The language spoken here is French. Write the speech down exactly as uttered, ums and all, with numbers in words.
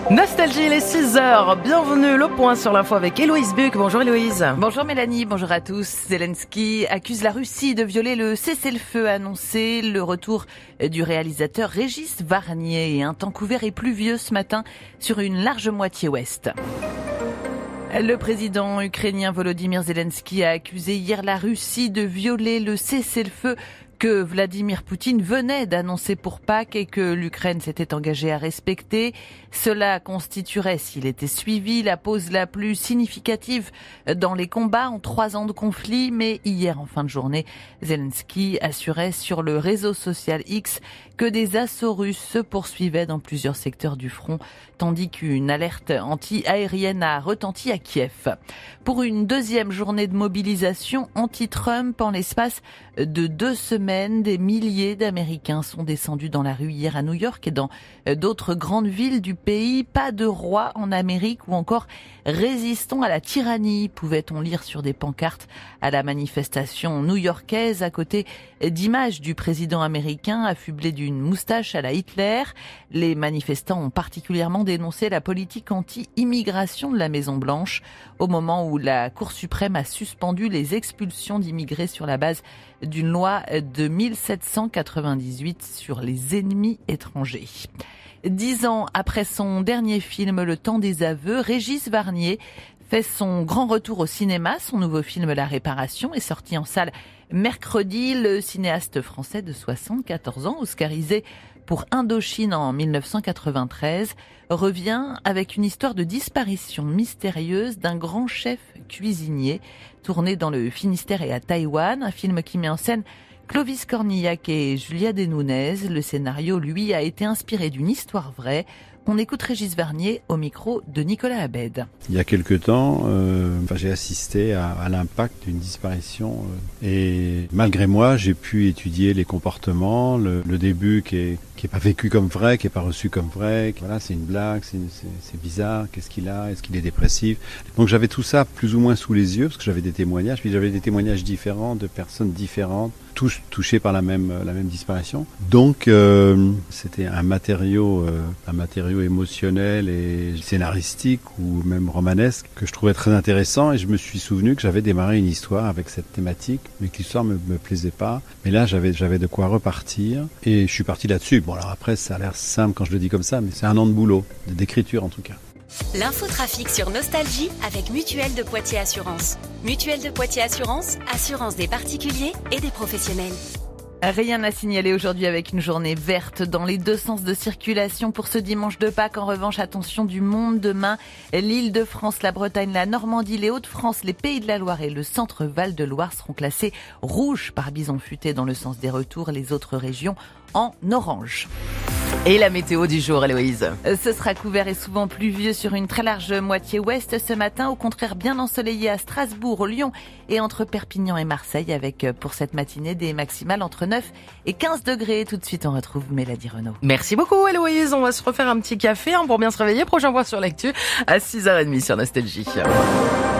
Nostalgie, les six heures. Bienvenue, le point sur l'info avec Héloïse Buc. Bonjour Héloïse. Bonjour Mélanie, bonjour à tous. Zelensky accuse la Russie de violer le cessez-le-feu annoncé. Le retour du réalisateur Régis Varnier et un temps couvert et pluvieux ce matin sur une large moitié ouest. Le président ukrainien Volodymyr Zelensky a accusé hier la Russie de violer le cessez-le-feu que Vladimir Poutine venait d'annoncer pour Pâques et que l'Ukraine s'était engagée à respecter. Cela constituerait, s'il était suivi, la pause la plus significative dans les combats en trois ans de conflit. Mais hier, en fin de journée, Zelensky assurait sur le réseau social X que des assauts russes se poursuivaient dans plusieurs secteurs du front, tandis qu'une alerte anti-aérienne a retenti à Kiev. Pour une deuxième journée de mobilisation anti-Trump en l'espace de deux semaines, des milliers d'Américains sont descendus dans la rue hier à New York et dans d'autres grandes villes du pays. Pas de roi en Amérique ou encore résistons à la tyrannie, pouvait-on lire sur des pancartes à la manifestation new-yorkaise à côté d'images du président américain affublé d'une moustache à la Hitler. Les manifestants ont particulièrement dénoncé la politique anti-immigration de la Maison-Blanche au moment où la Cour suprême a suspendu les expulsions d'immigrés sur la base d'une loi de mille sept cent quatre-vingt-dix-huit sur les ennemis étrangers. Dix ans après son dernier film, Le Temps des aveux, Régis Varnier fait son grand retour au cinéma. Son nouveau film La Réparation est sorti en salle mercredi. Le cinéaste français de soixante-quatorze ans, oscarisé pour Indochine en mille neuf cent quatre-vingt-treize, revient avec une histoire de disparition mystérieuse d'un grand chef cuisinier tourné dans le Finistère et à Taïwan. Un film qui met en scène Clovis Cornillac et Julia Desnounez. Le scénario, lui, a été inspiré d'une histoire vraie. On écoute Régis Varnier au micro de Nicolas Abed. Il y a quelque temps, euh, enfin, j'ai assisté à, à l'impact d'une disparition euh, et malgré moi, j'ai pu étudier les comportements, le, le début qui est qui est pas vécu comme vrai, qui est pas reçu comme vrai. Voilà, c'est une blague, c'est, c'est, c'est bizarre. Qu'est-ce qu'il a ? Est-ce qu'il est dépressif ? Donc j'avais tout ça plus ou moins sous les yeux parce que j'avais des témoignages, puis j'avais des témoignages différents de personnes différentes, tous touchés par la même la même disparition. Donc euh, c'était un matériau, euh, un matériau émotionnel et scénaristique ou même romanesque que je trouvais très intéressant et je me suis souvenu que j'avais démarré une histoire avec cette thématique, mais que l'histoire me, me plaisait pas. Mais là j'avais j'avais de quoi repartir et je suis parti là-dessus. Bon alors après ça a l'air simple quand je le dis comme ça, mais c'est un an de boulot, d'écriture en tout cas. L'infotrafic sur Nostalgie avec Mutuelle de Poitiers Assurance. Mutuelle de Poitiers Assurance, assurance des particuliers et des professionnels. Rien à signaler aujourd'hui avec une journée verte dans les deux sens de circulation pour ce dimanche de Pâques. En revanche, attention du monde demain. L'Île-de-France, la Bretagne, la Normandie, les Hauts-de-France, les Pays de la Loire et le centre Val-de-Loire seront classés rouges par bison futé dans le sens des retours. Les autres régions en orange. Et la météo du jour, Héloïse. Ce sera couvert et souvent pluvieux sur une très large moitié ouest ce matin. Au contraire, bien ensoleillé à Strasbourg, Lyon et entre Perpignan et Marseille avec pour cette matinée des maximales entre neuf et quinze degrés. Tout de suite, on retrouve Mélanie Renaud. Merci beaucoup, Héloïse. On va se refaire un petit café hein, pour bien se réveiller. Prochain point sur l'actu à six heures trente sur Nostalgie.